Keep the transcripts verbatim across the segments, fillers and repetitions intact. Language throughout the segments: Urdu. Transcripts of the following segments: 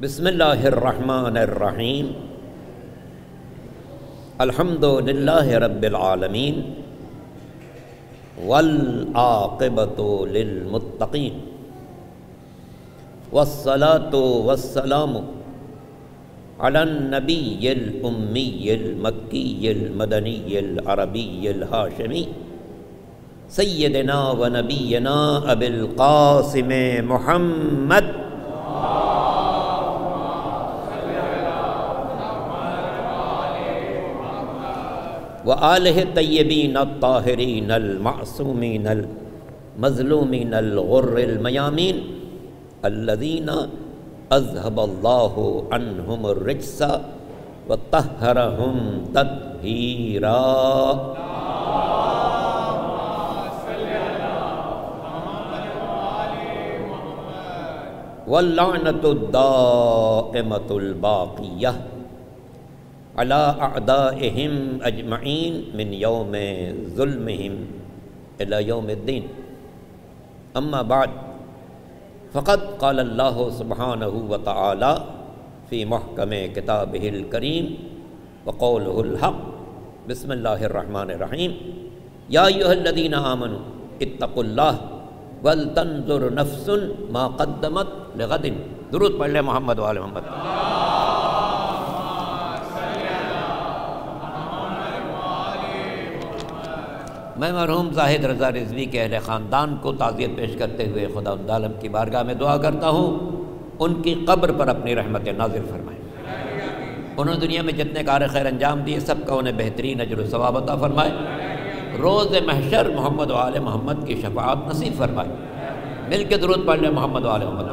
بسم اللہ الرحمن الرحیم الحمد للہ رب العالمین والعاقبۃ للمتقین والصلاة والسلام علی النبی الامی المکی المدنی العربی الہاشمی سیدنا و نبینا ابی القاسم محمد وآلہ الطیبین الطاہرین المعصومین المظلومین الغر المیامین الذین اذهب اللہ عنہم الرجس وطہرہم تطہیرا واللعنۃ الدائمۃ الباقیہ علی اعدائہم اجمعین من یوم ظلمہم الی یوم الدین اما بعد فقد قال اللہ سبحانہ وتعالی فی محکم کتابہ الکریم وقولہ الحق بسم اللہ الرحمن الرحیم یا ایھا الذین آمنوا اتقوا اللہ ولتنظر نفس ما قدمت لغد. درود پڑھ لیں محمد وآل محمد. میں مرحوم زاہد رضا رضوی کے اہل خاندان کو تعزیت پیش کرتے ہوئے خدا عالم کی بارگاہ میں دعا کرتا ہوں ان کی قبر پر اپنی رحمت نازل فرمائیں. انہوں نے دنیا میں جتنے کار خیر انجام دیے سب کا انہیں بہترین اجر و ثواب عطا فرمائے. روز محشر محمد و آل محمد کی شفاعت نصیب فرمائے. مل کے درود پڑھ لیں محمد و آل محمد.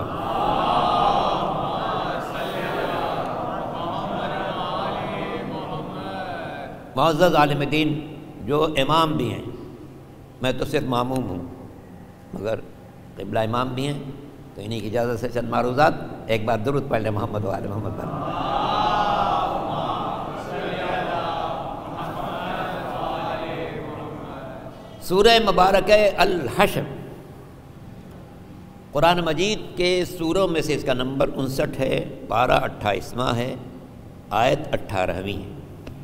معزز عالم دین جو امام بھی ہیں، میں تو صرف ماموم ہوں مگر قبلہ امام بھی ہیں، تو انہی کی اجازت سے چند معروضات. ایک بار درود پڑھ لیں محمد و آل محمد پر. سورہ مبارکہ الحشر قرآن مجید کے سوروں میں سے اس کا نمبر انسٹھ ہے، پارہ اٹھائیسواں ہے، آیت اٹھارہویں ہے.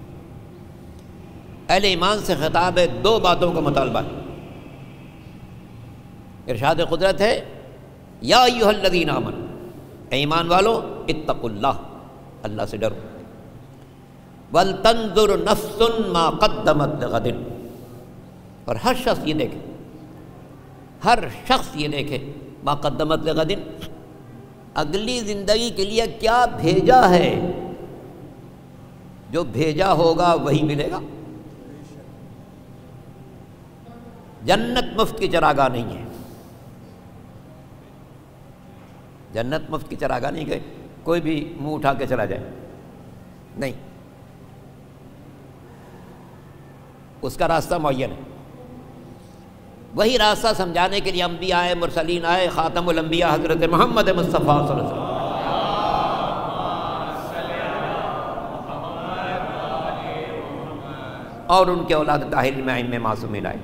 اہل ایمان سے خطاب ہے، دو باتوں کا مطالبہ ہے. ارشاد قدرت ہے یا ایھا الذین آمنوا، اے ایمان والو، اتقوا اللہ، اللہ سے ڈرو. ولتنظر نفس ما قدمت لغد، اور ہر شخص یہ دیکھے ہر شخص یہ دیکھے ما قدمت لغد، اگلی زندگی کے لیے کیا بھیجا ہے. جو بھیجا ہوگا وہی ملے گا. جنت مفت کی چراگاہ نہیں ہے. جنت مفت کی چراگاہ نہیں کہ کوئی بھی منہ اٹھا کے چلا جائے، نہیں. اس کا راستہ معین ہے. وہی راستہ سمجھانے کے لیے انبیاء آئے، مرسلین آئے. خاتم الانبیاء حضرت محمد مصطفیٰ صلی اللہ علیہ وسلم اور ان کے اولاد طاہرین میں ائمہ معصومین آئے.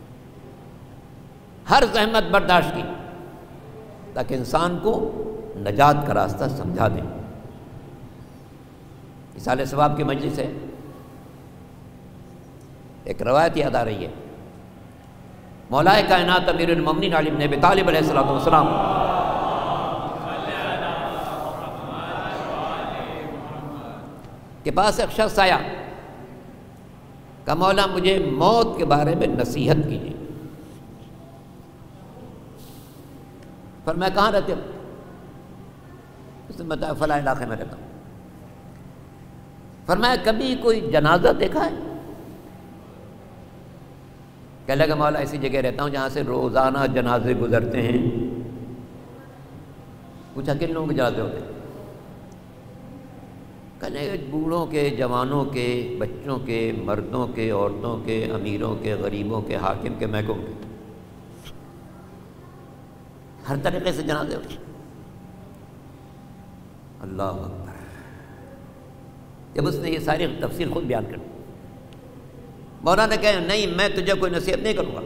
ہر زحمت برداشت کی تاکہ انسان کو نجات کا راستہ سمجھا دیں. اصالہ ثواب کی مجلس ہے. ایک روایت یاد آ رہی ہے، مولائے کائنات امیر المومنین علی بن ابی طالب علیہ الصلوۃ والسلام کے پاس ایک شخص آیا، کہا مولا مجھے موت کے بارے میں نصیحت کیجیے. فرمایا کہاں رہتے ہو؟ اس نے بتایا فلاں علاقے میں رہتا ہوں. فرمایا کبھی کوئی جنازہ دیکھا ہے؟ کہنے لگا مولا ایسی جگہ رہتا ہوں جہاں سے روزانہ جنازے گزرتے ہیں. پوچھا کن لوگوں کے جنازے ہوتے ہیں؟ کہنے لگا بوڑھوں کے، جوانوں کے، بچوں کے، مردوں کے، عورتوں کے، امیروں کے، غریبوں کے، حاکم کے، محکوم کے، ہر طریقے سے جنازے ہوتے ہیں. اللہ اکبر. جب اس نے یہ ساری تفصیل خود بیان کر دی، مولا نے کہا نہیں میں تجھے کوئی نصیحت نہیں کروں گا.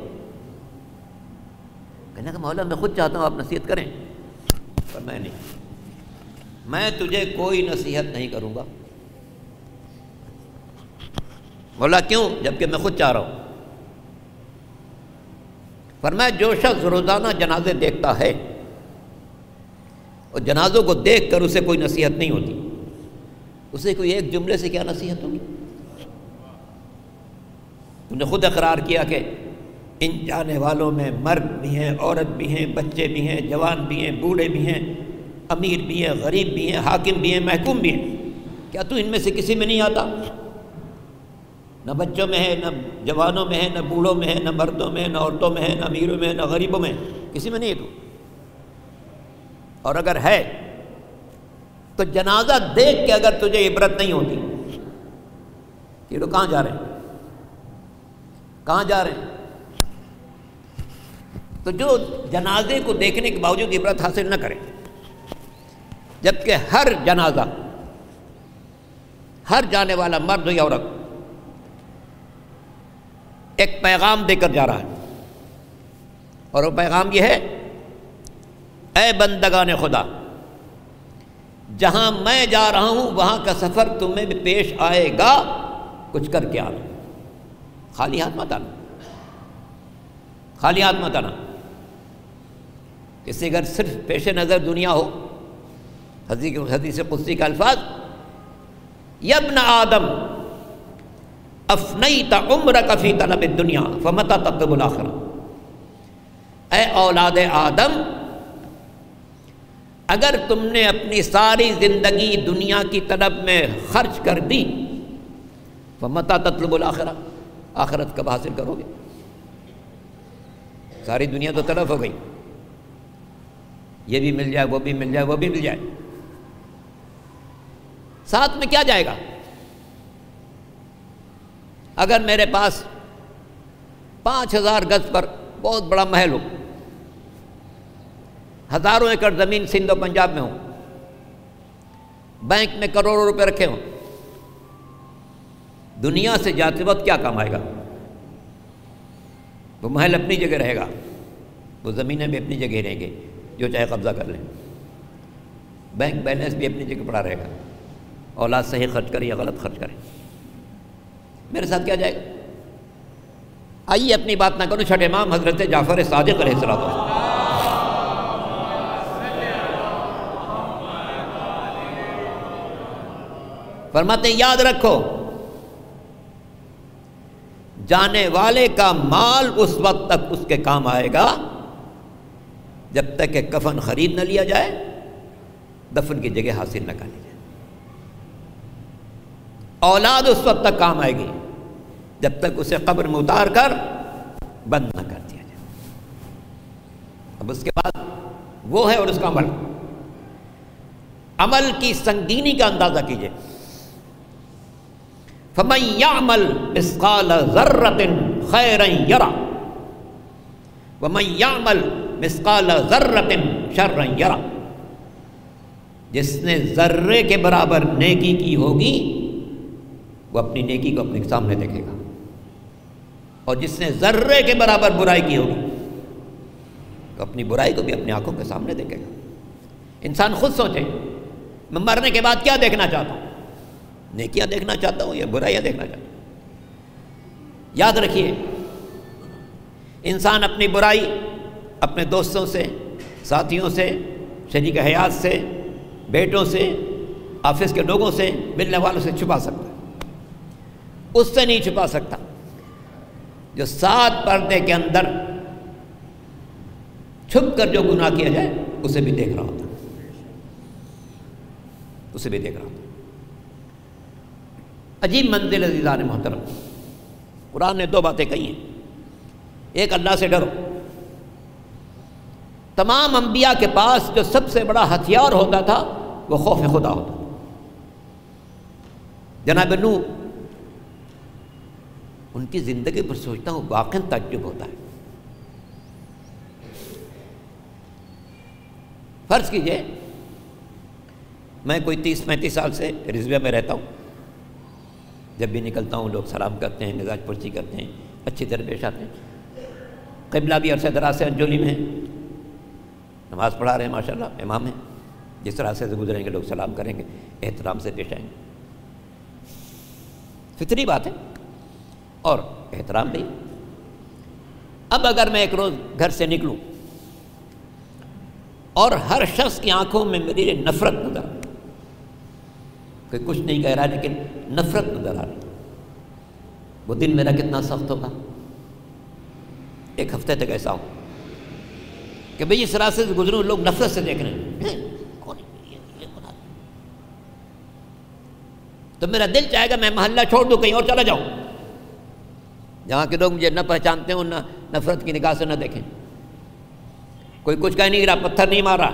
کہنے کہ مولا میں خود چاہتا ہوں آپ نصیحت کریں. پر میں نہیں. میں تجھے کوئی نصیحت نہیں کروں گا۔ بولا کیوں؟ جبکہ میں خود چاہ رہا ہوں۔ فرمایا جو شخص روزانہ جنازے دیکھتا ہے اور جنازوں کو دیکھ کر اسے کوئی نصیحت نہیں ہوتی، اسے کوئی ایک جملے سے کیا نصیحت ہوگی؟ تم نے خود اقرار کیا کہ ان جانے والوں میں مرد بھی ہیں، عورت بھی ہیں، بچے بھی ہیں، جوان بھی ہیں، بوڑھے بھی ہیں، امیر بھی ہیں، غریب بھی ہیں، حاکم بھی ہیں، محکوم بھی ہیں، کیا تو ان میں سے کسی میں نہیں آتا؟ نہ بچوں میں ہے، نہ جوانوں میں ہے، نہ بوڑھوں میں ہے، نہ مردوں میں ہے، نہ عورتوں میں ہے، نہ امیروں میں ہے، نہ غریبوں میں ہے، کسی میں نہیں ہے تو؟ اور اگر ہے تو جنازہ دیکھ کے اگر تجھے عبرت نہیں ہوتی کہ لوگ کہاں جا رہے ہیں، کہاں جا رہے ہیں؟ تو جو جنازے کو دیکھنے کے باوجود عبرت حاصل نہ کرے، جبکہ ہر جنازہ، ہر جانے والا مرد یا عورت ایک پیغام دے کر جا رہا ہے، اور وہ پیغام یہ ہے: اے بندگان خدا، جہاں میں جا رہا ہوں وہاں کا سفر تمہیں بھی پیش آئے گا، کچھ کر کے آنا، خالی ہاتھ مت آنا، خالی ہاتھ مت آنا۔ اس سے اگر صرف پیش نظر دنیا ہو، حدیث قدسی کا الفاظ: یا ابن آدم افنیت عمرک فی طلب الدنیا فمتی تطلب الآخرہ، اے اولاد آدم، اگر تم نے اپنی ساری زندگی دنیا کی طلب میں خرچ کر دی، فمتی تطلب الآخرہ، آخرت کب حاصل کرو گے؟ ساری دنیا تو طرف ہو گئی، یہ بھی مل جائے، وہ بھی مل جائے، وہ بھی مل جائے، ساتھ میں کیا جائے گا؟ اگر میرے پاس پانچ ہزار گز پر بہت بڑا محل ہو، ہزاروں ایکڑ زمین سندھ و پنجاب میں ہو، بینک میں کروڑوں روپے رکھے ہوں، دنیا سے جاتے وقت کیا کام آئے گا؟ وہ محل اپنی جگہ رہے گا، وہ زمینیں بھی اپنی جگہ رہیں گے، جو چاہے قبضہ کر لیں، بینک بیلنس بھی اپنی جگہ پڑا رہے گا، اولاد صحیح خرچ کرے یا غلط خرچ کرے، میرے ساتھ کیا جائے گا؟ آئیے اپنی بات نہ کرو، چھٹے امام حضرت جعفر صادق علیہ السلام فرماتے ہیں یاد رکھو، جانے والے کا مال اس وقت تک اس کے کام آئے گا جب تک کہ کفن خرید نہ لیا جائے، دفن کی جگہ حاصل نہ کر لی جائے۔ اولاد اس وقت تک کام آئے گی جب تک اسے قبر میں اتار کر بند نہ کر دیا جائے۔ اب اس کے بعد وہ ہے اور اس کا عمل، عمل کی سنگینی کا اندازہ کیجئے۔ فَمَن يَعْمَلْ مِثْقَالَ ذَرَّةٍ خَيْرًا يَرَهُ وَمَن يَعْمَلْ مِثْقَالَ ذَرَّةٍ شَرًّا يَرَهُ، جس نے ذرے کے برابر نیکی کی ہوگی وہ اپنی نیکی کو اپنے سامنے دیکھے گا، اور جس نے ذرے کے برابر برائی کی ہوگی تو اپنی برائی کو بھی اپنی آنکھوں کے سامنے دیکھے گا۔ انسان خود سوچے، میں مرنے کے بعد کیا دیکھنا چاہتا ہوں؟ نیکیاں دیکھنا چاہتا ہوں یا برائیاں دیکھنا چاہتا ہوں؟ یاد رکھیے، انسان اپنی برائی اپنے دوستوں سے، ساتھیوں سے، شریک حیات سے، بیٹوں سے، آفس کے لوگوں سے، ملنے والوں سے چھپا سکتا ہے، اس سے نہیں چھپا سکتا جو سات پردے کے اندر چھپ کر جو گناہ کیا جائے اسے بھی دیکھ رہا ہوتا اسے بھی دیکھ رہا ہوتا عجیب منزل عزیزان محترم۔ قرآن نے دو باتیں کہی ہیں، ایک اللہ سے ڈرو۔ تمام انبیاء کے پاس جو سب سے بڑا ہتھیار ہوتا تھا وہ خوف خدا ہوتا تھا۔ جناب نوح، ان کی زندگی پر سوچتا ہوں واقعاً تعجب ہوتا ہے۔ فرض کیجئے میں کوئی تیس پینتیس سال سے رضویہ میں رہتا ہوں، جب بھی نکلتا ہوں لوگ سلام کرتے ہیں، مزاج پرسی کرتے ہیں، اچھی طرح پیش آتے ہیں، قبلہ بھی عرصہ دراز سے انجولی میں ہے، نماز پڑھا رہے ہیں، ماشاءاللہ امام ہیں، جس راستے سے گزریں گے لوگ سلام کریں گے، احترام سے پیش آئیں گے، فطری بات ہے اور احترام بھی۔ اب اگر میں ایک روز گھر سے نکلوں اور ہر شخص کی آنکھوں میں میری نفرت نظر آ رہی، کوئی کچھ نہیں کہہ رہا لیکن نفرت نظر آ رہی، وہ دن میرا کتنا سخت ہوگا۔ ایک ہفتے تک ایسا ہو کہ بھئی اس راستے سے گزروں، لوگ نفرت سے دیکھ رہے ہیں، کون ہے یہ کون آدمی؟ تو میرا دل چاہے گا میں محلہ چھوڑ دوں، کہیں اور چلا جاؤں جہاں کے لوگ مجھے نہ پہچانتے ہوں، نہ نفرت کی نگاہ سے نہ دیکھیں۔ کوئی کچھ کہہ نہیں رہا، پتھر نہیں مارا،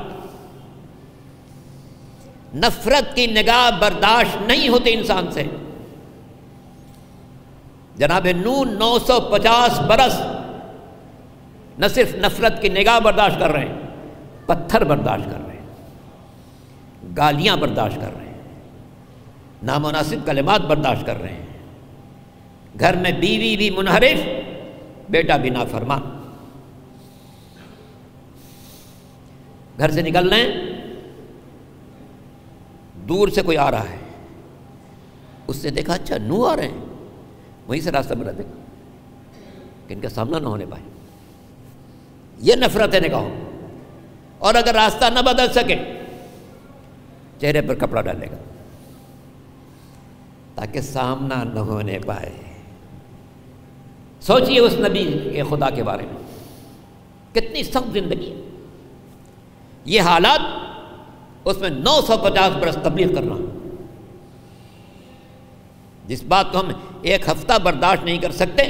نفرت کی نگاہ برداشت نہیں ہوتی انسان سے۔ جناب نوح نو سو پچاس برس نہ صرف نفرت کی نگاہ برداشت کر رہے ہیں، پتھر برداشت کر رہے ہیں، گالیاں برداشت کر رہے ہیں، نامناسب کلمات برداشت کر رہے ہیں، گھر میں بیوی بھی منحرف، بیٹا بھی نافرمان۔ گھر سے نکل رہے ہیں، دور سے کوئی آ رہا ہے، اس نے دیکھا اچھا نوح آ رہے ہیں، وہیں سے راستہ بنا دیکھا کہ ان کا سامنا نہ ہونے پائے۔ یہ نفرت ہے نگاہوں، اور اگر راستہ نہ بدل سکے چہرے پر کپڑا ڈالے گا تاکہ سامنا نہ ہونے پائے۔ سوچئے اس نبی کے خدا کے بارے میں، کتنی سخت زندگی ہے، یہ حالات، اس میں نو سو پچاس برس تبلیغ کرنا، جس بات کو ہم ایک ہفتہ برداشت نہیں کر سکتے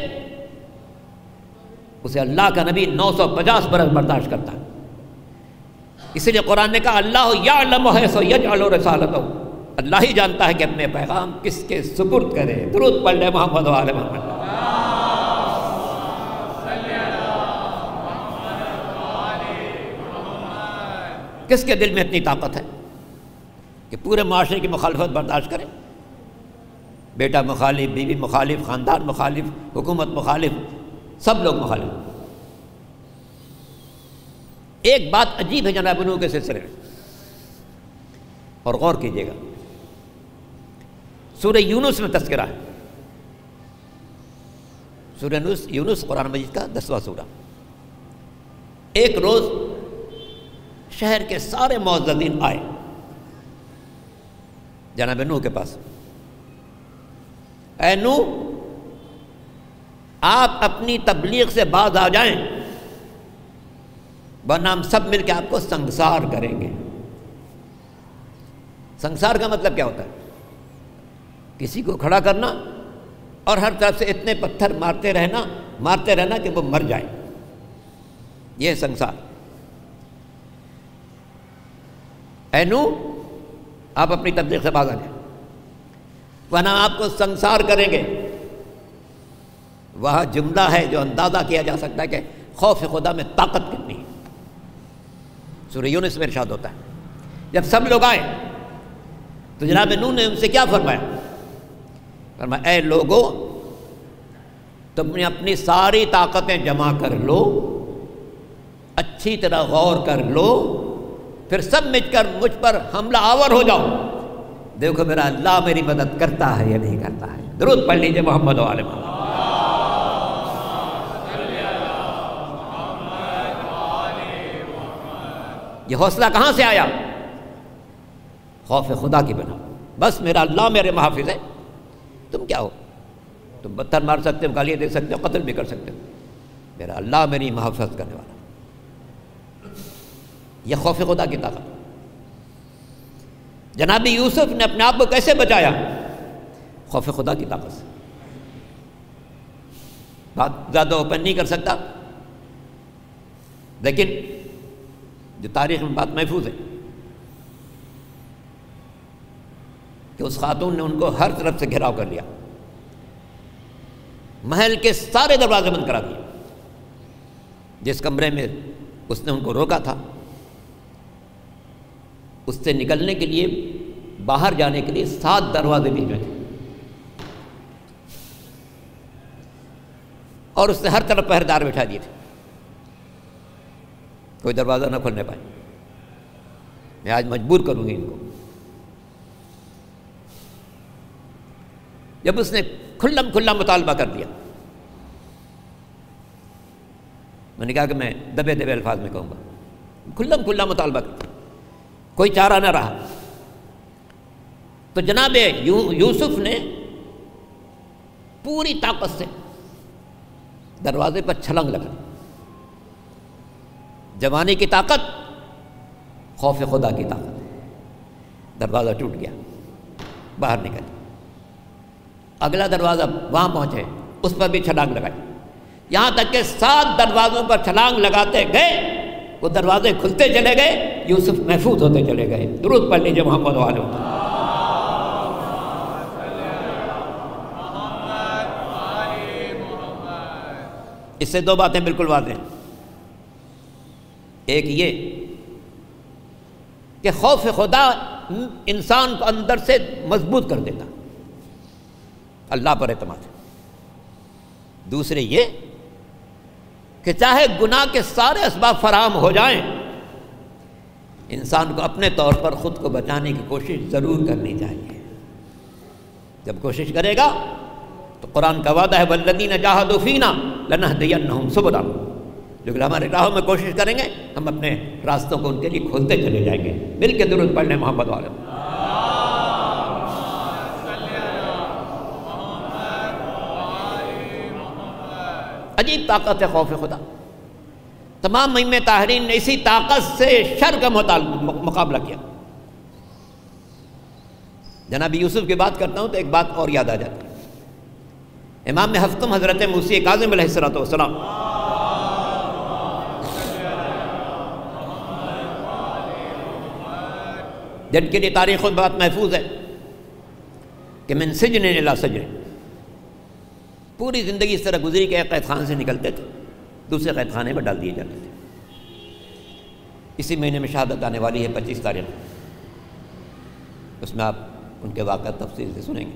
اسے اللہ کا نبی نو سو پچاس برس برداشت کرتا ہے۔ اسی لیے قرآن نے کہا اللہ یعلم حیث یجعل رسالتہ، اللہ ہی جانتا ہے کہ اپنے پیغام کس کے سپرد کرے۔ درود پڑھ لے محمد و آل محمد۔ کس کے دل میں اتنی طاقت ہے کہ پورے معاشرے کی مخالفت برداشت کرے؟ بیٹا مخالف، بیوی مخالف، خاندان مخالف، حکومت مخالف، سب لوگ مخالف۔ ایک بات عجیب ہے جناب نوح کے سلسلے میں، اور غور کیجیے گا، سورہ یونس میں تذکرہ ہے، سورہ یونس قرآن مجید کا دسواں سورہ۔ ایک روز شہر کے سارے معززین آئے جناب نوح کے پاس، اے نوح آپ اپنی تبلیغ سے باز آ جائیں ورنہ ہم سب مل کے آپ کو سنگسار کریں گے۔ سنگسار کا مطلب کیا ہوتا ہے؟ کسی کو کھڑا کرنا اور ہر طرف سے اتنے پتھر مارتے رہنا مارتے رہنا کہ وہ مر جائے، یہ ہے سنگسار۔ اے نوح آپ اپنی تبلیغ سے باز آ جائیں ورنہ آپ کو سنگسار کریں گے۔ وہاں جملہ ہے جو اندازہ کیا جا سکتا ہے کہ خوف خدا میں طاقت کتنی ہے۔ سورہ یونس میں ارشاد ہوتا ہے جب سب لوگ آئے تو جناب نوح نے ان سے کیا فرمایا؟ فرمایا اے لوگو تم نے اپنی ساری طاقتیں جمع کر لو، اچھی طرح غور کر لو، پھر سب مل کر مجھ پر حملہ آور ہو جاؤ، دیکھو میرا اللہ میری مدد کرتا ہے یا نہیں کرتا ہے۔ درود پڑھ لیجئے محمد و آل محمد۔ یہ حوصلہ کہاں سے آیا؟ خوف خدا کی بنا، بس میرا اللہ میرے محافظ ہے، تم کیا ہو؟ تم پتھر مار سکتے ہو، گالیاں دے سکتے ہو، قتل بھی کر سکتے ہو، میرا اللہ میری محافظت کرنے والا۔ یہ خوف خدا کی طاقت۔ جناب یوسف نے اپنے آپ کو کیسے بچایا؟ خوف خدا کی طاقت سے۔ بات زیادہ اوپن نہیں کر سکتا، لیکن جو تاریخ میں بات محفوظ ہے کہ اس خاتون نے ان کو ہر طرف سے گھیراؤ کر لیا، محل کے سارے دروازے بند کرا دیے، جس کمرے میں اس نے ان کو روکا تھا اس سے نکلنے کے لیے، باہر جانے کے لیے سات دروازے بھی میں تھے، اور اس نے ہر طرف پہرےدار بٹھا دیے تھے، کوئی دروازہ نہ کھولنے پائے۔ میں آج مجبور کروں گی ان کو. جب اس نے کھلم کھلا مطالبہ کر دیا، میں نے کہا کہ میں دبے دبے الفاظ میں کہوں گا، کھلم کھلا مطالبہ کر دیا، کوئی چارہ نہ رہا. تو جناب یوسف نے پوری طاقت سے دروازے پر چھلانگ لگا. جوانی کی طاقت، خوف خدا کی طاقت. دروازہ ٹوٹ گیا، باہر نکل. اگلا دروازہ وہاں پہنچے، اس پر بھی چھلانگ لگائی. یہاں تک کہ سات دروازوں پر چھلانگ لگاتے گئے، وہ دروازے کھلتے چلے گئے، یوسف محفوظ ہوتے چلے گئے. درود پڑھ لیجیے محمد والے. اس سے دو باتیں بالکل واضح ہیں. ایک یہ کہ خوف خدا انسان کو اندر سے مضبوط کر دیتا، اللہ پر اعتماد. دوسرے یہ کہ چاہے گناہ کے سارے اسباب فراہم ہو جائیں، انسان کو اپنے طور پر خود کو بچانے کی کوشش ضرور کرنی چاہیے. جب کوشش کرے گا تو قرآن کا وعدہ ہے والذین جاہدوا فینا لنہدینہم سبلنا. جو کہ ہمارے راہوں میں کوشش کریں گے، ہم اپنے راستوں کو ان کے لیے کھولتے چلے جائیں گے. مل کے درود پڑھ لیں محمد والے. عجیب طاقت ہے خوف خدا. تمام ائمہ طاہرین نے اسی طاقت سے شر کا مقابلہ کیا. جناب یوسف کی بات کرتا ہوں تو ایک بات اور یاد آ جاتی ہے. امام ہفتم حضرت موسی کاظم علیہ الصلوۃ والسلام جن کے لیے تاریخ میں بات محفوظ ہے کہ من سجن الی سجن، پوری زندگی اس طرح گزری کہ ایک قید خانے سے نکلتے تھے، دوسرے قید خانے میں ڈال دیے جاتے تھے. اسی مہینے میں شہادت آنے والی ہے پچیس تاریخ. اس میں آپ ان کے واقعات تفصیل سے سنیں گے.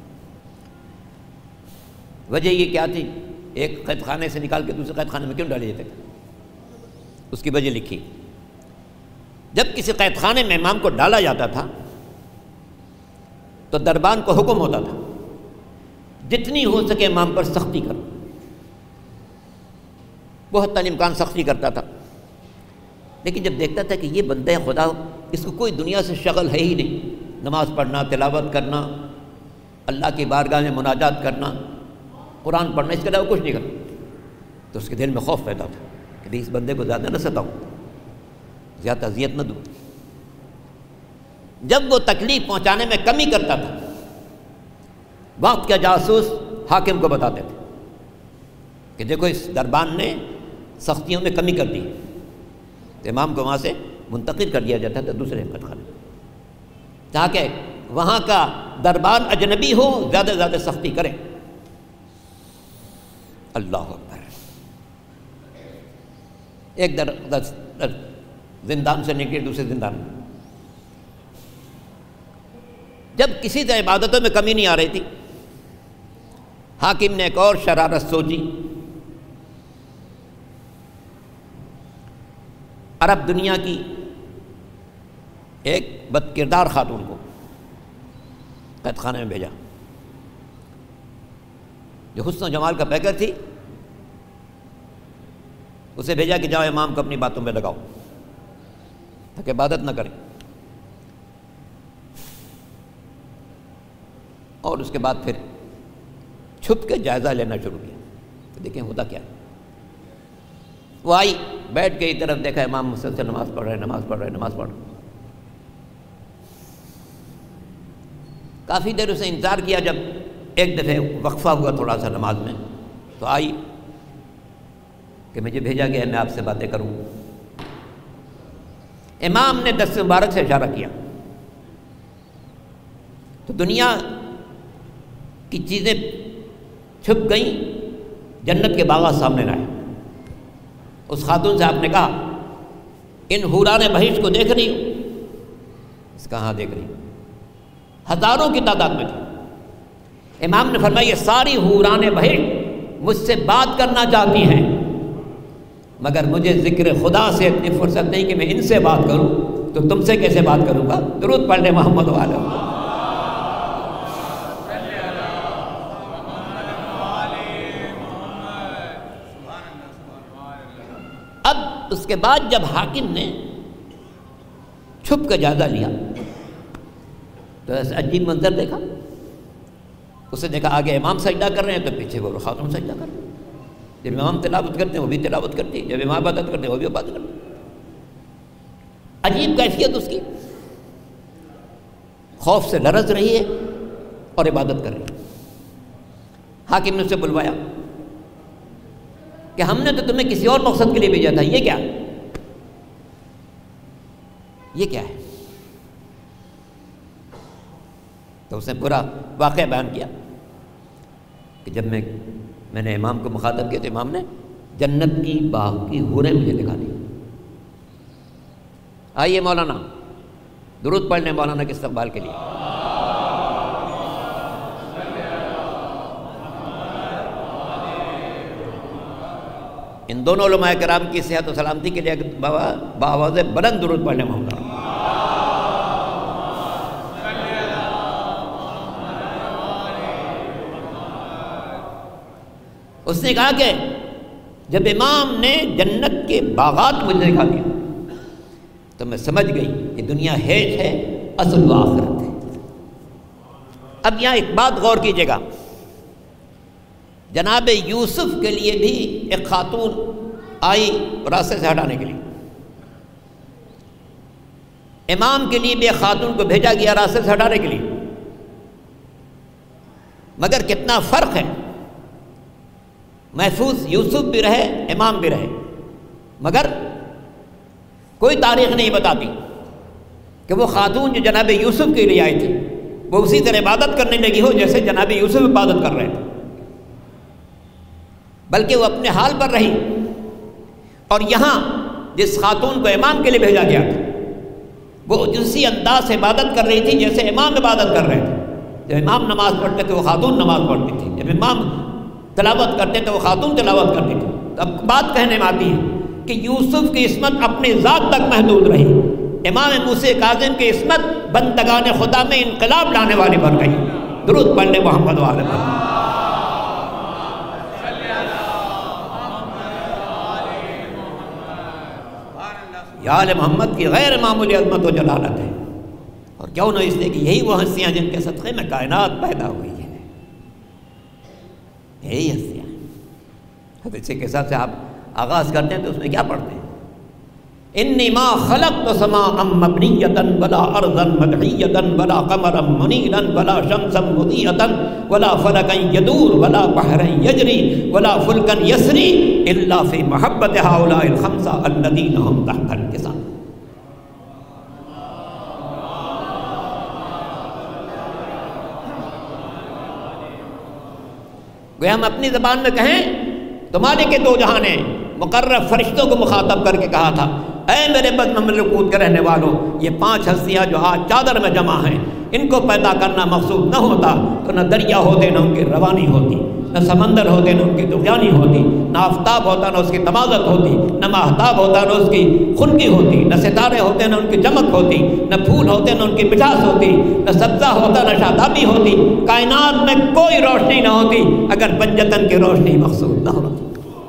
وجہ یہ کیا تھی؟ ایک قید خانے سے نکال کے دوسرے قید خانے میں کیوں ڈالے جاتے تھے؟ اس کی وجہ لکھی. جب کسی قید خانے میں امام کو ڈالا جاتا تھا تو دربان کو حکم ہوتا تھا جتنی ہو سکے امام پر سختی کرو. وہ حتی الامکان سختی کرتا تھا، لیکن جب دیکھتا تھا کہ یہ بندہ خدا، اس کو کوئی دنیا سے شغل ہے ہی نہیں، نماز پڑھنا، تلاوت کرنا، اللہ کی بارگاہ میں مناجات کرنا، قرآن پڑھنا، اس کے علاوہ کچھ نہیں کرنا، تو اس کے دل میں خوف پیدا تھا کہ اس بندے کو زیادہ نہ ستاؤں، زیادہ اذیت نہ دوں. جب وہ تکلیف پہنچانے میں کمی کرتا تھا، وقت کا جاسوس حاکم کو بتاتے تھے کہ دیکھو اس دربان نے سختیوں میں کمی کر دی. امام کو وہاں سے منتقل کر دیا جاتا تھا دوسرے قید خانے، تاکہ وہاں کا دربان اجنبی ہو، زیادہ سے زیادہ سختی کرے. اللہ اکبر. ایک در, در, در زندان سے نکلے دوسرے زندان میں. جب کسی سے عبادتوں میں کمی نہیں آ رہی تھی، حاکم نے ایک اور شرارت سوچی. عرب دنیا کی ایک بد کردار خاتون کو قید خانے میں بھیجا، جو حسن و جمال کا پیکر تھی. اسے بھیجا کہ جاؤ امام کو اپنی باتوں میں لگاؤ تاکہ عبادت نہ کریں. اور اس کے بعد پھر چھپ کے جائزہ لینا شروع کیا کہ دیکھیں ہوتا کیا. وہ آئی، بیٹھ کے ایک طرف دیکھا امام مسلسل نماز پڑھ رہے نماز پڑھ رہے نماز پڑھ رہے. کافی دیر اسے انتظار کیا. جب ایک دفعہ وقفہ ہوا تھوڑا سا نماز میں، تو آئی کہ مجھے بھیجا گیا ہے میں آپ سے باتیں کروں. امام نے دست مبارک سے اشارہ کیا تو دنیا کی چیزیں چھپ گئیں، جنت کے باغات سامنے آئے. اس خاتون سے آپ نے کہا ان حوران بہشت کو دیکھ رہی ہو؟ اس کا ہاں دیکھ رہی ہوں. ہزاروں کی تعداد میں تھی. امام نے فرمایا یہ ساری حوران بہشت مجھ سے بات کرنا چاہتی ہیں، مگر مجھے ذکر خدا سے اتنی فرصت نہیں کہ میں ان سے بات کروں. تو تم سے کیسے بات کروں گا؟ درود پڑھ لے محمد والے۔ اب اس کے بعد جب حاکم نے چھپ کا جائزہ لیا تو ایسا عجیب منظر دیکھا، اسے دیکھا آگے امام سجدہ کر رہے ہیں تو پیچھے وہ خاتون سجدہ کر رہے ہیں، جب امام تلاوت کرتے ہیں وہ بھی تلاوت کرتی ہے، جب امام عبادت کرتے ہیں وہ بھی عبادت کرتے ہیں۔ عجیب کیفیت اس کی، خوف سے لرز رہی ہے اور عبادت کر رہی ہے۔ حاکم نے اسے بلوایا کہ ہم نے تو تمہیں کسی اور مقصد کے لیے بھیجا تھا، یہ کیا یہ کیا ہے؟ تو اس نے پورا واقعہ بیان کیا کہ جب میں میں نے امام کو مخاطب کیا تو امام نے جنت کی باغ کی حوریں مجھے دکھا دی۔ آئیے مولانا درود پڑھ لیں مولانا کے استقبال کے لیے۔ ان دونوں علماء کرام کی صحت و سلامتی کے لیے بآواز بلند درود پڑھ لیں مولانا۔ اس نے کہا کہ جب امام نے جنت کے باغات مجھے دکھا دیا تو میں سمجھ گئی کہ دنیا ہیچ ہے، اصل و آخرت ہے۔ اب یہاں ایک بات غور کیجیے گا، جناب یوسف کے لیے بھی ایک خاتون آئی راستے سے ہٹانے کے لیے، امام کے لیے بھی ایک خاتون کو بھیجا گیا راستے سے ہٹانے کے لیے، مگر کتنا فرق ہے۔ محفوظ یوسف بھی رہے، امام بھی رہے، مگر کوئی تاریخ نہیں بتاتی کہ وہ خاتون جو جناب یوسف کے لیے آئی تھی وہ اسی طرح عبادت کرنے لگی ہو جیسے جناب یوسف عبادت کر رہے تھے، بلکہ وہ اپنے حال پر رہی۔ اور یہاں جس خاتون کو امام کے لیے بھیجا گیا تھا وہ اسی انداز سے عبادت کر رہی تھی جیسے امام عبادت کر رہے تھے۔ جب امام نماز پڑھتے تھے وہ خاتون نماز پڑھتی تھی، جب امام تلاوت کرتے تھے وہ خاتون تلاوت کرتی تھی۔ اب بات کہنے میں آتی ہے کہ یوسف کی عصمت اپنی ذات تک محدود رہی، امام موسیٰ کاظم کی عصمت بندگان خدا میں انقلاب لانے والی بن گئی۔ درود پڑھ لے محمد والے پر۔ یا آل محمد کی غیر معمولی عظمت و جلالت ہے، اور کیوں نہ اس لیے کہ یہی وہ ہستیاں جن کے صدقے میں کائنات پیدا ہوئی ہے، یہی ہستیاں ہیں۔ اب اسی کے حساب سے آپ آغاز کرتے ہیں تو اس میں کیا پڑھتے ہیں؟ انی ما خلقت سماء مبنیۃ ولا ارضا مدحیۃ ولا قمرا منیرا ولا شمسا مضیئۃ ولا فلکا یدور ولا بحرا یجری ولا فلکا یسری الا فی محبت ہؤلاء الخمسہ الذین هم تحت الکساء۔ گویا ہم اپنی زبان میں کہیں تو مالک کے دو جہان ہیں، مقرب فرشتوں کو مخاطب کر کے کہا تھا اے میرے بزم ملکوت کے رہنے والوں، یہ پانچ ہستیاں جو آج چادر میں جمع ہیں ان کو پیدا کرنا مقصود نہ ہوتا تو نہ دریا ہوتے نہ ان کی روانی ہوتی، نہ سمندر ہوتے نہ ان کی طغیانی ہوتی، نہ آفتاب ہوتا نہ اس کی تمازت ہوتی، نہ ماہتاب ہوتا نہ اس کی خنکی ہوتی، نہ ستارے ہوتے نہ ان کی چمک ہوتی، نہ پھول ہوتے نہ ان کی مٹھاس ہوتی، نہ سبزہ ہوتا نہ شادابی ہوتی، کائنات میں کوئی روشنی نہ ہوتی اگر پنجتن کی روشنی مقصود نہ ہوتی۔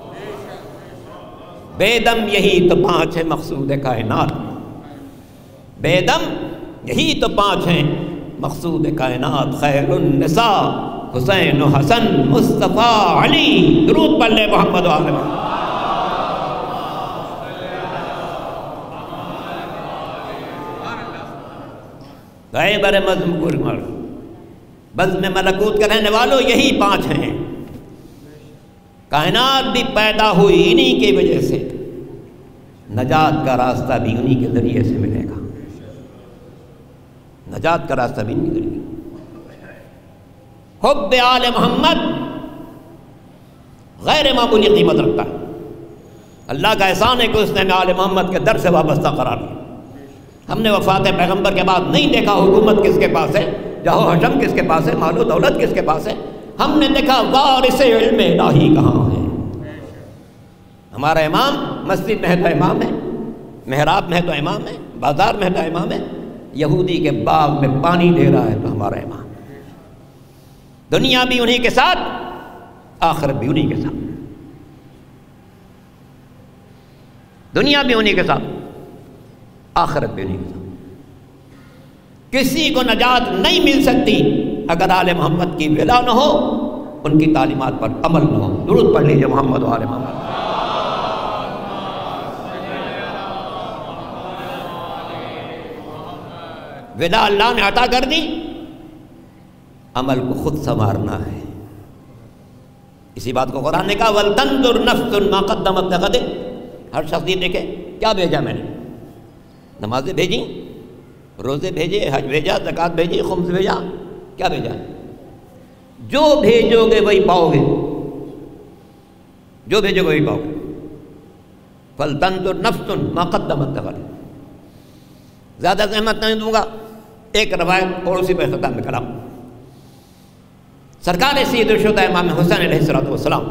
بے دم یہی تو پانچ ہے مقصود کائنات، بے دم یہی تو پانچ ہیں مقصود کائنات، خیر النساء حسین و حسن مصطفیٰ علی۔ درود پڑھ لے محمد وآلہ۔ گئے برے مذمور بزم ملکوت کے رہنے والوں یہی پانچ ہیں، کائنات بھی پیدا ہوئی انہی کی وجہ سے، نجات کا راستہ بھی انہی کے ذریعے سے ملے گا، نجات کا راستہ بھی انہی کے ذریعے۔ حب آل محمد غیر معمولی قیمت رکھتا ہے، اللہ کا احسان ہے کہ اس نے آل محمد کے در سے وابستہ قرار دیا۔ ہم نے وفات پیغمبر کے بعد نہیں دیکھا حکومت کس کے پاس ہے، جاہ و حشم کس کے پاس ہے، مال و دولت کس کے پاس ہے، ہم نے دیکھا وارث علم الہی کہاں ہے۔ ہمارا امام مسجد میں ہے تو امام ہے، محراب میں ہے تو امام ہے، بازار میں ہے امام ہے، یہودی کے باغ میں پانی دے رہا ہے تو ہمارا امام، دنیا بھی انہی کے ساتھ، آخرت بھی انہی کے ساتھ، دنیا بھی انہی کے ساتھ، آخرت بھی انہی کے ساتھ۔ کسی کو نجات نہیں مل سکتی اگر آل محمد کی ولا نہ ہو، ان کی تعلیمات پر عمل نہ ہو۔ درود پڑھ لیجیے محمد و آل محمد۔ ودا اللہ نے عطا کر دی، عمل کو خود سنوارنا ہے۔ اسی بات کو قرآن نے کہا وَلْتَنْظُرْ نَفْسٌ مَا قَدَّمَتْ لِغَدٍ، ہر شخص یہ دیکھے کیا بھیجا میں نے، نمازیں بھیجی، روزے بھیجے، حج بھیجا، زکوٰۃ بھیجی، خمس بھیجا، کیا بھیجا؟ جو بھیجو گے وہی پاؤ گے، جو بھیجو گے وہی پاؤ گے۔ فَلْتَنْظُرْ نَفْسٌ مَا قَدَّمَتْ لِغَدٍ۔ زیادہ زحمت نہیں دوں گا، ایک روایت اور اسی پہ ختم میں کلام۔ سرکار سید الشہداء امام حسین علیہ الصلوۃ والسلام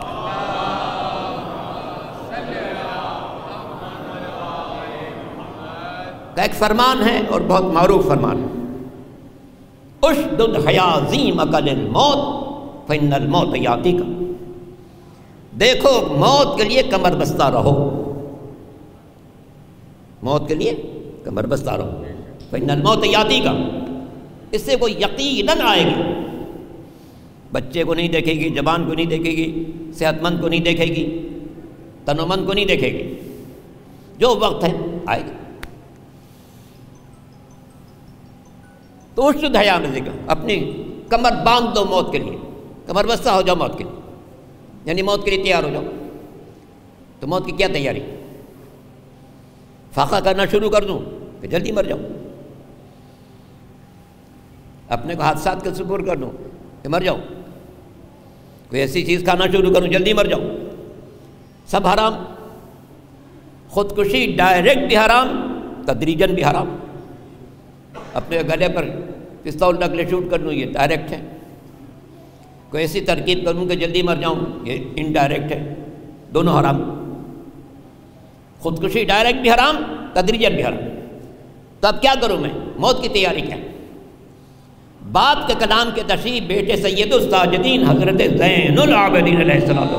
کا ایک فرمان ہے اور بہت معروف فرمان ہے، اشدد حیازیمک للموت فإن الموت یاتیک۔ دیکھو موت کے لیے کمر بستہ رہو، موت کے لیے کمر بستہ رہو، فإن الموت یاتیک، اس سے کوئی یقیناً آئے گی۔ بچے کو نہیں دیکھے گی، جوان کو نہیں دیکھے گی، صحت مند کو نہیں دیکھے گی، تن و من کو نہیں دیکھے گی، جو وقت ہے آئے گی۔ تو اشد حیا میں ذکر، اپنی کمر باندھ دو موت کے لیے، کمر بستہ ہو جاؤ موت کے لیے، یعنی موت کے لیے تیار ہو جاؤ۔ تو موت کی کیا تیاری؟ فاقہ کرنا شروع کر دوں کہ جلدی مر جاؤں، اپنے کو حادثات کا سپر کر دوں کہ مر جاؤں، کوئی ایسی چیز کھانا شروع کروں جلدی مر جاؤں، سب حرام۔ خودکشی ڈائریکٹ بھی حرام، تدریجاً بھی حرام۔ اپنے گلے پر پستول ڈگلے شوٹ کر لوں، یہ ڈائریکٹ ہے۔ کوئی ایسی ترکیب کروں کہ جلدی مر جاؤں، یہ انڈائریکٹ ہے، دونوں حرام۔ خودکشی ڈائریکٹ بھی حرام، تدریجاً بھی حرام۔ تو اب کیا کروں میں؟ موت کی تیاری کیا ہے؟ بعد کے کلام کے تشریح بیٹے سید الساجدین حضرت زین العابدین علیہ السلام،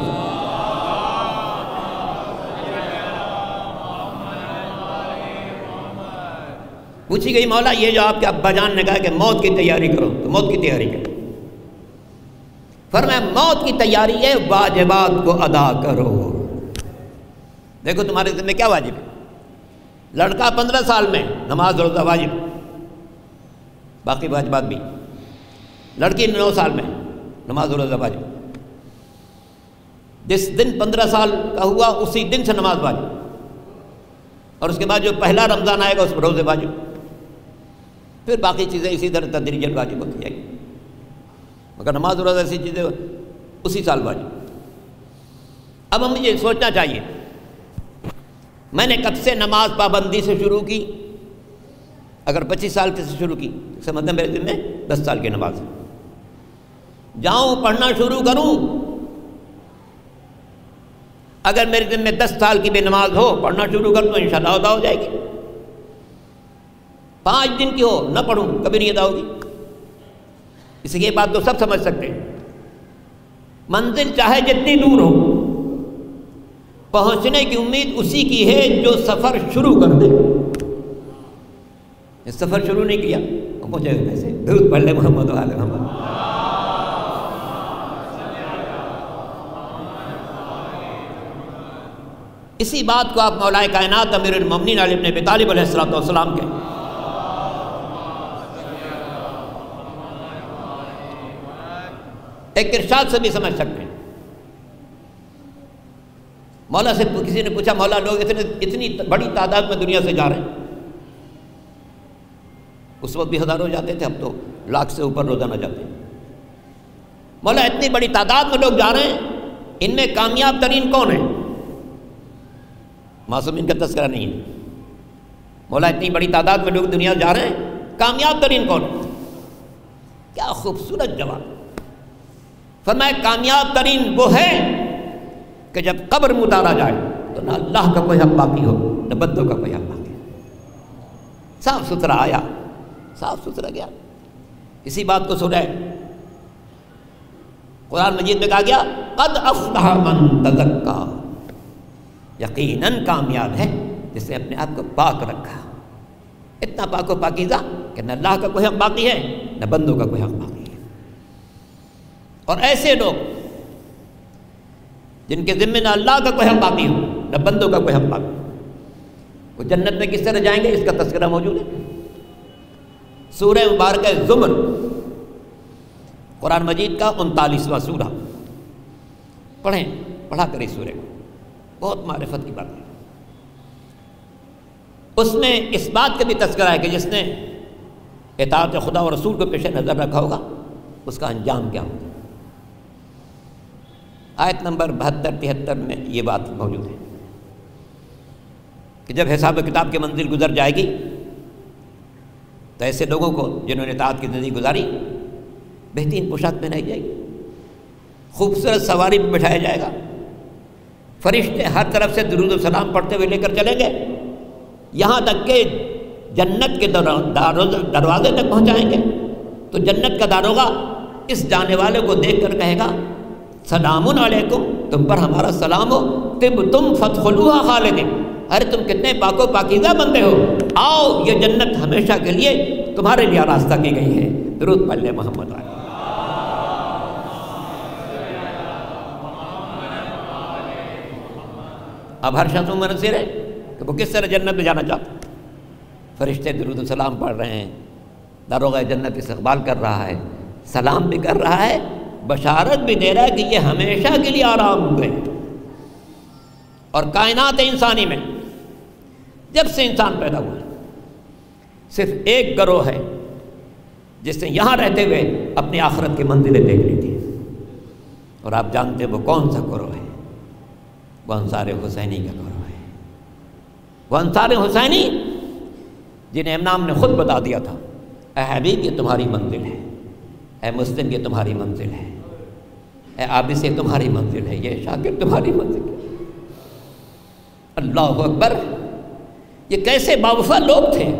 پوچھی گئی مولا یہ جو آپ کے ابا جان نے کہا کہ موت کی تیاری کرو، تو موت کی تیاری کرو۔ فرمایا موت کی تیاری ہے واجبات کو ادا کرو۔ دیکھو تمہارے ذمہ کیا واجب ہے؟ لڑکا پندرہ سال میں نماز روزہ واجب، باقی واجبات بھی۔ لڑکی نو سال میں نماز روزہ واجب، جس دن پندرہ سال کا ہوا اسی دن سے نماز واجب، اور اس کے بعد جو پہلا رمضان آئے گا اس پر روزے واجب، پھر باقی چیزیں اسی طرح تدریجاً واجب ہوتی جائیں گی، مگر نماز روزہ ایسی چیزیں اسی سال واجب۔ اب ہمیں یہ سوچنا چاہیے میں نے کب سے نماز پابندی سے شروع کی؟ اگر پچیس سال سے شروع کی اس مطلب میرے دن میں دس سال کی نماز جاؤں پڑھنا شروع کروں، اگر میرے دن میں دس سال کی بھی نماز ہو پڑھنا شروع کر تو انشاءاللہ ادا ہو جائے گی۔ پانچ دن کی ہو نہ پڑھوں کبھی نہیں ادا ہوگی۔ اس لیے یہ بات تو سب سمجھ سکتے ہیں، منزل چاہے جتنی دور ہو پہنچنے کی امید اسی کی ہے جو سفر شروع کر دے۔ یہ سفر شروع نہیں کیا وہ پہنچے گا کیسے؟ درود پڑھ لے محمد و آل محمد۔ اسی بات کو آپ مولا کائنات امیر المومنین علی بن ابی طالب علیہ الصلوۃ والسلام کے ایک ارشاد سے بھی سمجھ سکتے ہیں۔ مولا سے کسی نے پوچھا مولا لوگ اتنے اتنی بڑی تعداد میں دنیا سے جا رہے ہیں، اس وقت بھی ہزاروں جاتے تھے، اب تو لاکھ سے اوپر روزانہ جاتے ہیں۔ مولا اتنی بڑی تعداد میں لوگ جا رہے ہیں، ان میں کامیاب ترین کون ہے؟ معصومین کا تذکرہ نہیں ہے۔ مولا اتنی بڑی تعداد میں لوگ دنیا جا رہے ہیں، کامیاب ترین کون ہے؟ کیا خوبصورت جواب! فرمایا کامیاب ترین وہ ہے کہ جب قبر میں اتارا جائے تو نہ اللہ کا کوئی حق باقی ہو نہ بندوں کا کوئی حق باقی ہو۔ صاف ستھرا آیا، صاف ستھرا گیا۔ اسی بات کو سنا ہے قرآن مجید میں کہا گیا قد افلح من تزکا، یقیناً کامیاب ہے جس نے اپنے آپ کو پاک رکھا۔ اتنا پاک و پاکیزہ کہ نہ اللہ کا کوئی حق باقی ہے نہ بندوں کا کوئی حق باقی ہے۔ اور ایسے لوگ جن کے ذمہ نہ اللہ کا کوئی حق باقی ہو نہ بندوں کا کوئی حق باقی ہو، وہ جنت میں کس طرح جائیں گے اس کا تذکرہ موجود ہے سورہ مبارکہ زمر، قرآن مجید کا انتالیسواں سورہ۔ پڑھیں، پڑھا کریں سورہ کو، بہت معرفت کی بات ہے۔ اس میں اس بات کا بھی تذکرہ ہے کہ جس نے اطاعت خدا و رسول کو پیش نظر رکھا ہوگا اس کا انجام کیا ہوگا۔ آیت نمبر بہتر تہتر میں یہ بات موجود ہے کہ جب حساب و کتاب کی منزل گزر جائے گی تو ایسے لوگوں کو جنہوں نے اطاعت کی زندگی گزاری بہترین پوشاک پہنائی جائے گی، خوبصورت سواری پہ بٹھایا جائے گا، فرشتے ہر طرف سے درود و سلام پڑھتے ہوئے لے کر چلیں گے، یہاں تک کہ جنت کے دروازے تک پہنچائیں گے تو جنت کا داروغہ اس جانے والے کو دیکھ کر کہے گا سلام علیکم، تم پر ہمارا سلام ہو، طب تم فادخلوها خالدین، ارے تم کتنے پاک و پاکیزہ بندے ہو، آؤ یہ جنت ہمیشہ کے لیے تمہارے لیے راستہ کی گئی ہے۔ درود پڑھ لیں محمد علیہ۔ اب ہر شخص منظر ہے کہ وہ کس طرح جنت میں جانا چاہتا ہے۔ فرشتے درود و سلام پڑھ رہے ہیں، داروغہ جنت استقبال کر رہا ہے، سلام بھی کر رہا ہے، بشارت بھی دے رہا ہے کہ یہ ہمیشہ کے لیے آرام ہوئے۔ اور کائنات انسانی میں جب سے انسان پیدا ہوا صرف ایک گروہ ہے جس نے یہاں رہتے ہوئے اپنی آخرت کی منزلیں دیکھ لی تھی، اور آپ جانتے ہیں وہ کون سا گروہ ہے؟ وہ انصار حسینی کا گروہ ہے۔ وہ انصار حسینی جنہیں امام نے خود بتا دیا تھا اے حبیب یہ تمہاری منزل ہے، اے مسلم یہ تمہاری منزل ہے، اے عابس یہ تمہاری منزل ہے، یہ شاکر تمہاری منزل ہے۔ اللہ اکبر، یہ کیسے باوفا لوگ تھے۔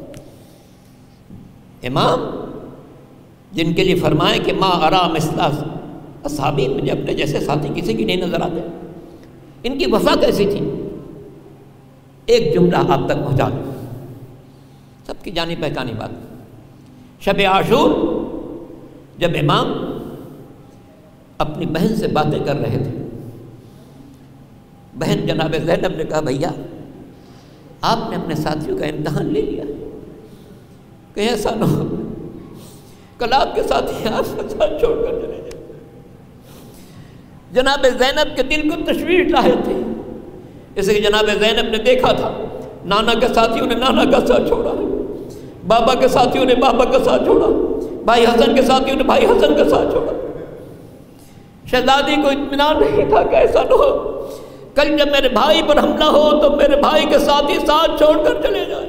امام جن کے لیے فرمائے کہ ما ارا مثل اصحابی، مجھے اپنے جیسے ساتھی کسی کی نہیں نظر آتے، ان کی وفا کیسی تھی۔ ایک جملہ آپ تک پہنچا دوں، سب کی جانی پہچانی بات۔ شب عاشور جب امام اپنی بہن سے باتیں کر رہے تھے، بہن جناب زینب نے کہا بھیا آپ نے اپنے ساتھیوں کا امتحان لے لیا، کہ ایسا نہ ہو کل آپ کے ساتھی آپ کا ساتھ چھوڑ کر چلے جائیں۔ جناب زینب کے دل کو تشویش لاحق تھی، اس لیے جناب زینب نے دیکھا تھا نانا کے ساتھیوں نے نانا کا ساتھ چھوڑا، بابا کے ساتھیوں نے بابا کا ساتھ چھوڑا، بھائی حسن کے ساتھیوں نے بھائی حسن کا ساتھ چھوڑا۔ شہزادی کو اطمینان نہیں تھا کہ ایسا نہ ہو کل جب میرے بھائی پر حملہ ہو تو میرے بھائی کے ساتھی ساتھ چھوڑ کر چلے جائیں۔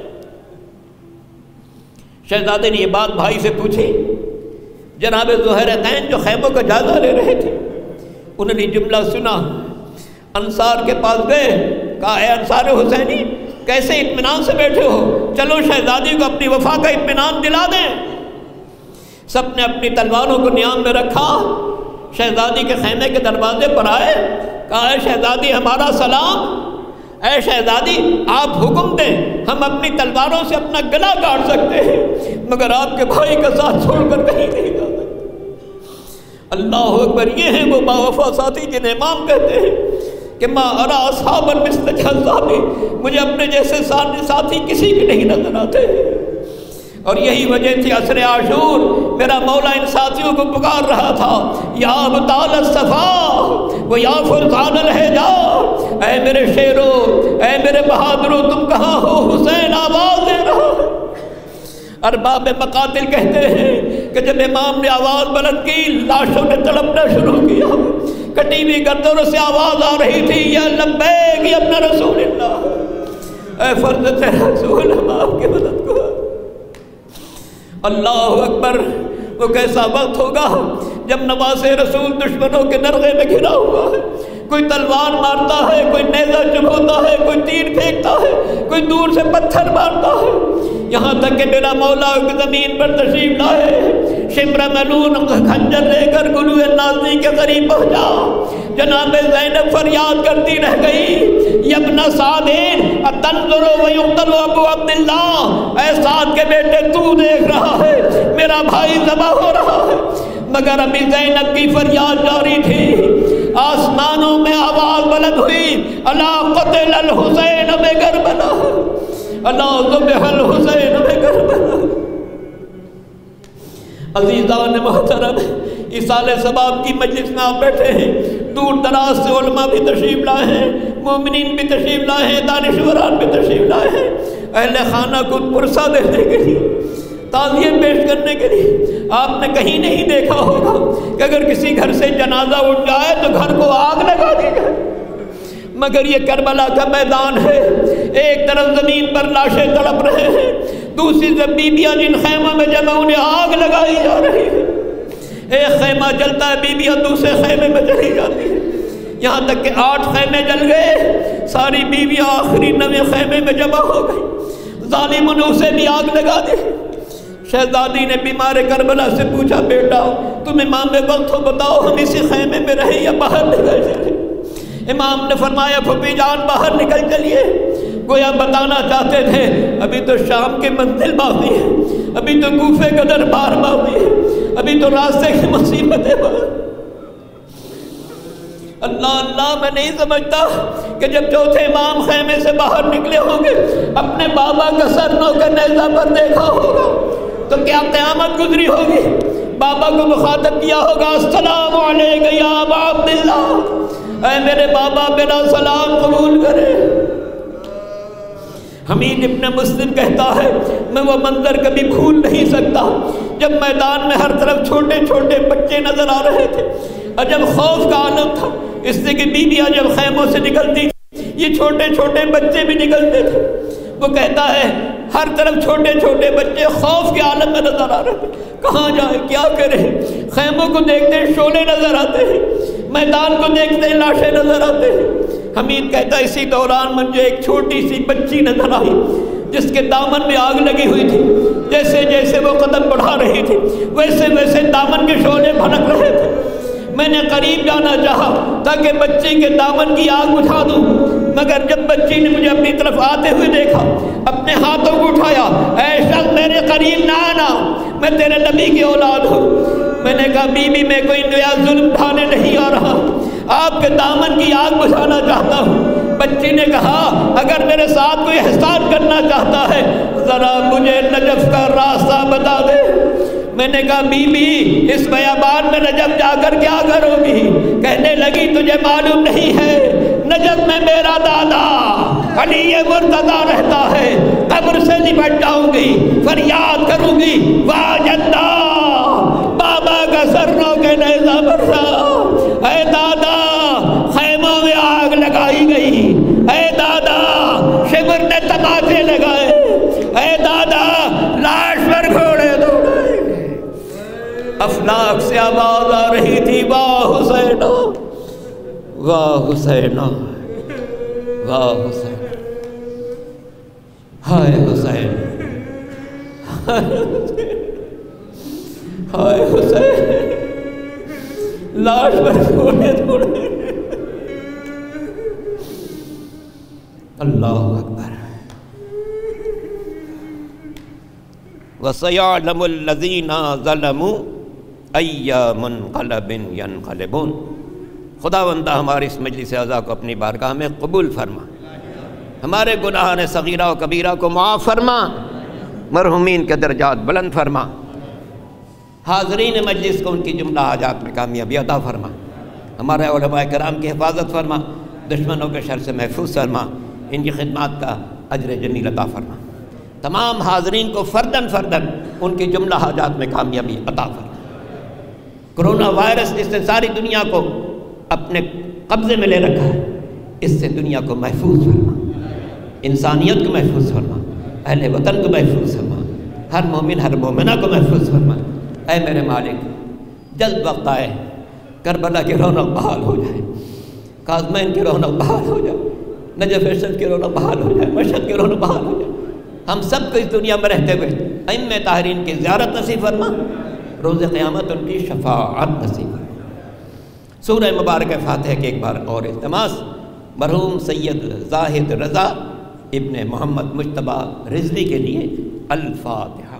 شہزادے نے یہ بات بھائی سے پوچھی، جناب ذوالحرین جو خیموں کا جائزہ لے رہے تھے انہوں نے جملہ سنا، انصار کے پاس گئے، کہا اے انصار حسینی کیسے اطمینان سے بیٹھے ہو، چلو شہزادی کو اپنی وفا کا اطمینان دلا دیں۔ سب نے اپنی تلواروں کو نیام میں رکھا، شہزادی کے خیمے کے دروازے پر آئے، کہا اے شہزادی ہمارا سلام، اے شہزادی آپ حکم دیں ہم اپنی تلواروں سے اپنا گلا کاٹ سکتے ہیں مگر آپ کے بھائی کا ساتھ چھوڑ کر کہیں نہیں جا سکتے۔ اللہ اکبر، یہ ہیں وہ باوفا ساتھی جنہیں امام کہتے ہیں کہ ما ارا اصحابا مثل جذابی، مجھے اپنے جیسے ساتھی کسی کے نہیں نظر آتے۔ اور یہی وجہ تھی عصر عاشور میرا مولا ان ساتھیوں کو پکار رہا تھا، یا ابطال الصفا و یا فرسان الحجا، اے میرے شیرو اے میرے بہادروں تم کہاں ہو، حسین آواز دے رہا ہے۔ ارباب مقاتل کہتے ہیں کہ جب امام نے آواز بلند کی لاشوں نے تڑپنا شروع کیا، کٹی ہوئی گردنوں سے آواز آ رہی تھی، یا لبیک یا ابن رسول اللہ، اے فرزند رسول ہم آپ کی مدد کو۔ اللہ اکبر، وہ کیسا وقت ہوگا جب نواز رسول دشمنوں کے نرغے میں گھرا ہوا ہے، کوئی تلوار مارتا ہے، کوئی نیزہ چبھوتا ہے، کوئی تیر پھینکتا ہے، کوئی دور سے پتھر مارتا ہے، یہاں تک کہ میرا مولا زمین پر تشریف لائے، شمر ملون خنجر لے کر گلوئے نازنی کے قریب پہنچا، جناب زینب فریاد کرتی رہ گئی، یبن سعدین اتنظر ویقتل ابو عبداللہ، اے سعد کے بیٹے تو دیکھ رہا ہے میرا بھائی ذبح ہو رہا ہے، مگر ابھی زینب کی فریاد جاری تھی۔ آسمانوں میں آواز بلند ہوئی، الا قتل الحسین بکربلا، الا ذبح الحسین بکربلا۔ عزیزان محترم، ایصال ثواب کی مجلس میں آپ بیٹھے ہیں، دور دراز سے علماء بھی تشریف لائے ہیں، مومنین بھی تشریف لائے ہیں، دانشوران بھی تشریف لائے ہیں، اہل خانہ کو پرسہ دینے کے لیے، تعزیت پیش کرنے کے لیے۔ آپ نے کہیں نہیں دیکھا ہوگا کہ اگر کسی گھر سے جنازہ اٹھ جائے تو گھر کو آگ لگا دی جائے، مگر یہ کربلا کا میدان ہے، ایک طرف زمین پر لاشیں تڑپ رہے ہیں، دوسری طرف بیبیاں جن خیموں میں جمع انہیں آگ لگائی جا رہی ہے، ایک خیمہ جلتا ہے بیبیاں دوسرے خیمے میں چلی جاتی ہیں، یہاں تک کہ آٹھ خیمے جل گئے، ساری بیویاں آخری نویں خیمے میں جمع ہو گئی، ظالموں نے اسے بھی آگ لگا دی۔ شہزادی نے بیمار کربلا سے پوچھا، بیٹا تم امام وقت ہو، بتاؤ ہم اسی خیمے میں رہیں یا باہر نکل چلے؟ امام نے فرمایا، پھوپھی جان باہر نکل چلیے۔ گویا بتانا چاہتے تھے ابھی تو شام کی منزل باقی ہے، ابھی تو کوفے کا دربار باقی ہے، ابھی تو راستے کی مصیبتیں باقی۔ اللہ اللہ، میں نہیں سمجھتا کہ جب چوتھے امام خیمے سے باہر نکلے ہوں گے، اپنے بابا کا سر نو کے نیزہ پر دیکھا ہوگا تو کیا قیامت گزری ہوگی؟ بابا کو مخاطب کیا ہوگا، السلام علیکم یا ابا عبداللہ، اے میرے بابا میرا سلام قبول کرے۔ حمید ابن مسلم کہتا ہے، میں وہ منظر کبھی بھول نہیں سکتا جب میدان میں ہر طرف چھوٹے چھوٹے بچے نظر آ رہے تھے، اور جب خوف کا عالم تھا، اس سے کہ بیویاں جب خیموں سے نکلتی یہ چھوٹے چھوٹے بچے بھی نکلتے تھے۔ وہ کہتا ہے ہر طرف چھوٹے چھوٹے بچے خوف کے عالم میں نظر آ رہے تھے، کہاں جائے کیا کرے؟ خیموں کو دیکھتے شعلے نظر آتے ہیں، میدان کو دیکھتے لاشیں نظر آتے ہیں۔ حمید کہتا ہے اسی دوران مجھے ایک چھوٹی سی بچی نظر آئی جس کے دامن میں آگ لگی ہوئی تھی، جیسے جیسے وہ قدم بڑھا رہی تھی ویسے ویسے دامن کے شعلے بھڑک رہے تھے۔ میں نے قریب جانا چاہا تاکہ بچی کے دامن کی آگ بجھا دوں، مگر جب بچی نے مجھے اپنی طرف آتے ہوئے دیکھا، اپنے ہاتھوں کو اٹھایا، اے شخص میرے قریب نہ آنا، میں تیرے نبی کی اولاد ہوں۔ میں نے کہا بی بی میں کوئی نیا ظلم ڈھانے نہیں آ رہا، آپ کے دامن کی آگ بجھانا چاہتا ہوں۔ بچی نے کہا اگر میرے ساتھ کوئی احسان کرنا چاہتا ہے ذرا مجھے نجف کا راستہ بتا دے۔ میں نے کہا بی بی اس بیابان میں نجف جا کر کیا کرو گی؟ کہنے لگی تجھے معلوم نہیں ہے نجف میں میرا دادا علی مرتضیٰ رہتا ہے، قبر سے نپٹ جاؤں گی، فریاد کروں گی واہ جدہ، بابا کا سرنوں کے نیزہ برسا، اے دادا خیموں میں آگ لگائی گئی، اے دادا شمر نے تماچے لگائے، اے دادا لاش پر گھوڑے دوڑے۔ افلاک سے آواز آ رہی تھی، واہ حسین واہ حسین واہ حسین، ہائے حسین ہائے حسین، لاش پر گھوڑے دوڑے۔ اللہ اکبر۔ وَسَيَعْلَمُ الَّذِينَ ظَلَمُوا أَيَّ مُنْقَلَبٍ يَنْقَلِبُونَ۔ خداوندہ ہماری اس مجلس اعزا کو اپنی بارگاہ میں قبول فرما، ہمارے گناہان صغیرہ و کبیرہ کو معاف فرما، مرحومین کے درجات بلند فرما، حاضرین مجلس کو ان کی جملہ حاجات میں کامیابی عطا فرما، ہمارے علماء کرام کی حفاظت فرما، دشمنوں کے شر سے محفوظ فرما، ان کی خدمات کا اجر جمیل عطا فرما، تمام حاضرین کو فردن فردن ان کی جملہ حاجات میں کامیابی عطا فرما۔ کرونا وائرس جس نے ساری دنیا کو اپنے قبضے میں لے رکھا ہے، اس سے دنیا کو محفوظ فرما، انسانیت کو محفوظ فرما، اہل وطن کو محفوظ فرما، ہر مومن ہر مومنہ کو محفوظ فرما۔ اے میرے مالک جلد وقت آئے کربلا کی رونق بحال ہو جائے، کاظمین کی رونق بحال ہو جائے، نجف ارشد کی رونق بحال ہو جائے، مشہد کی رونق بحال ہو جائے، ہم سب کو اس دنیا میں رہتے ہوئے ائمہ طاہرین کی زیارت نصیب فرما، روز قیامت ان کی شفاعت نصیب فرما۔ سورہ مبارک فاتحہ کے ایک بار اور التماس، مرحوم سید زاہد رضا ابن محمد مجتبیٰ رضوی کے لیے الفاتحہ۔